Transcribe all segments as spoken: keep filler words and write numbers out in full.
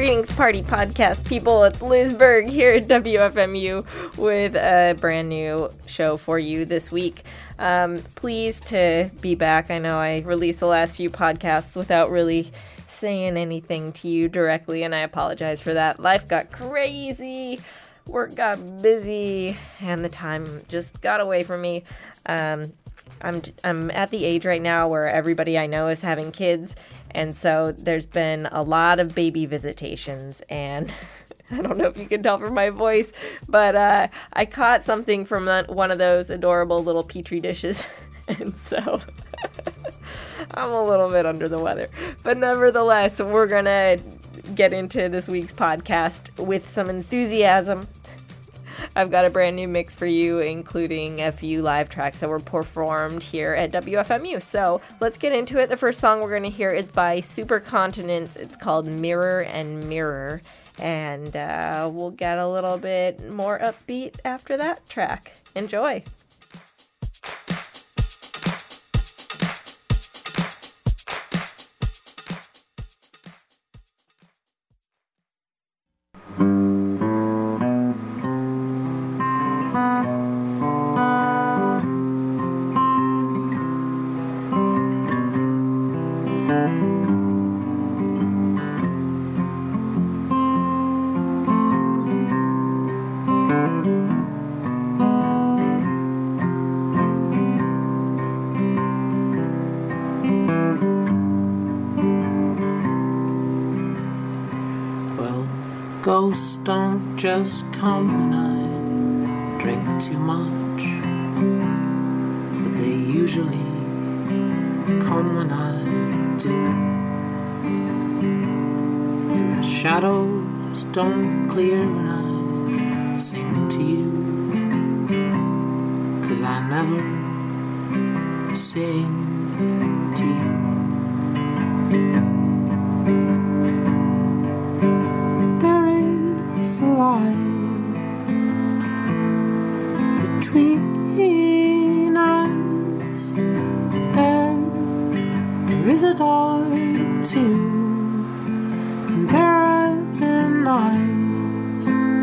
Greetings, party podcast people. It's Liz Berg here at W F M U with a brand new show for you this week. Um, pleased to be back. I know I released the last few podcasts without really saying anything to you directly, and I apologize for that. Life got crazy, work got busy, and the time just got away from me. Um, I'm I'm at the age right now where everybody I know is having kids, and so there's been a lot of baby visitations, and I don't know if you can tell from my voice, but uh, I caught something from one of those adorable little petri dishes, and so I'm a little bit under the weather. But nevertheless, we're going to get into this week's podcast with some enthusiasm. I've got a brand new mix for you, including a few live tracks that were performed here at W F M U. So let's get into it. The first song we're going to hear is by Supercontinents. It's called Mirror and Mirror. And uh, we'll get a little bit more upbeat after that track. Enjoy. Ghosts don't just come when I drink too much, but they usually come when I do. And the shadows don't clear when I sing to you, 'cause I never sing to you. Between us, there, there is a door too, and there have been nights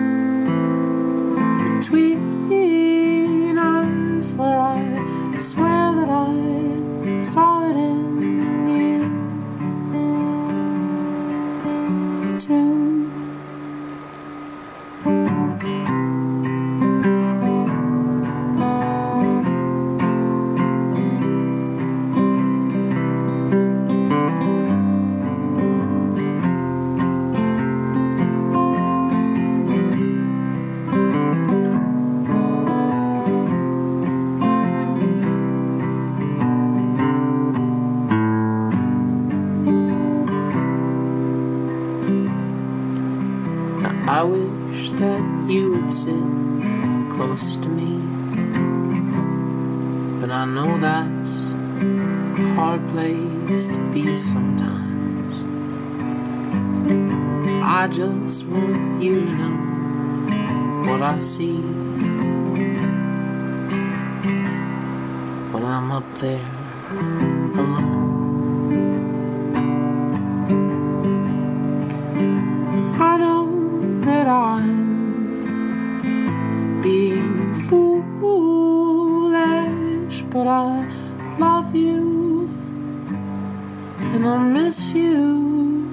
between us where I swear that I saw it in you too. I wish that you would sit close to me, but I know that's a hard place to be sometimes. I just want you to know what I see when I'm up there alone. I know that I'm being foolish, but I love you and I miss you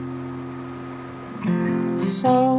so.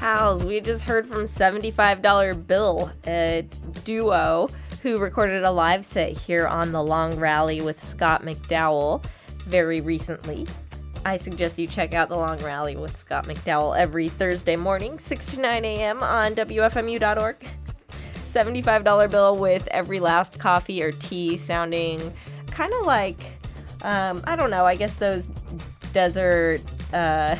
Pals. We just heard from seventy-five dollar Bill, a duo who recorded a live set here on the Long Rally with Scott McDowell very recently. I suggest you check out the Long Rally with Scott McDowell every Thursday morning, six to nine a.m. on W F M U dot org. seventy-five dollar Bill with Every Last Coffee or Tea sounding kind of like, um, I don't know, I guess those desert uh,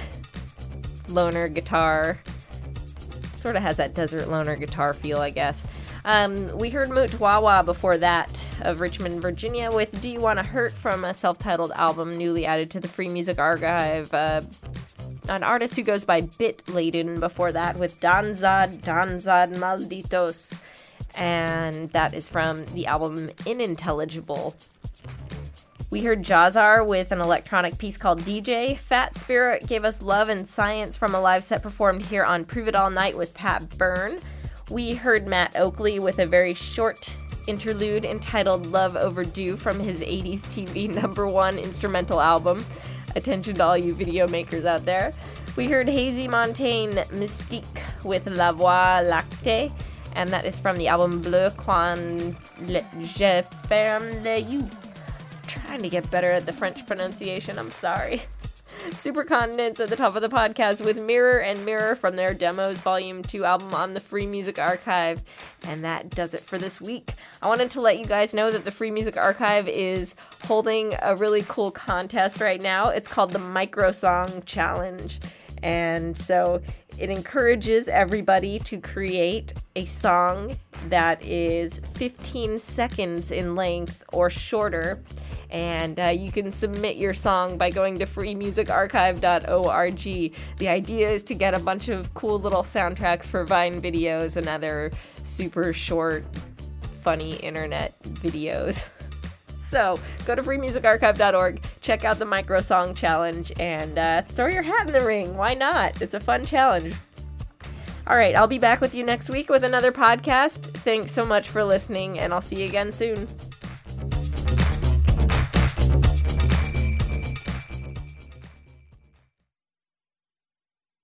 loner guitar, sort of has that desert loner guitar feel, I guess. Um, we heard Moot Wawa before that of Richmond, Virginia with Do You Wanna Hurt from a self-titled album newly added to the Free Music Archive. Uh, an artist who goes by Bit Laden before that with Danzad, Danzad Malditos. And that is from the album Inintelligible. We heard Jazar with an electronic piece called D J. Fat Spirit gave us Love and Science from a live set performed here on Prove It All Night with Pat Byrne. We heard Matt Oakley with a very short interlude entitled Love Overdue from his eighties T V number one instrumental album. Attention to all you video makers out there. We heard Hazy Montaigne Mystique with La Voix Lactée, and that is from the album Bleu Quand je ferme les yeux. Trying to get better at the French pronunciation, I'm sorry. Supercontinents at the top of the podcast with Mirror and Mirror from their Demos Volume two album on the Free Music Archive. And that does it for this week. I wanted to let you guys know that the Free Music Archive is holding a really cool contest right now. It's called the Micro Song Challenge. And so it encourages everybody to create a song that is fifteen seconds in length or shorter. And uh, you can submit your song by going to free music archive dot org. The idea is to get a bunch of cool little soundtracks for Vine videos and other super short, funny internet videos. So go to free music archive dot org, check out the Micro Song Challenge, and uh, throw your hat in the ring. Why not? It's a fun challenge. All right, I'll be back with you next week with another podcast. Thanks so much for listening, and I'll see you again soon.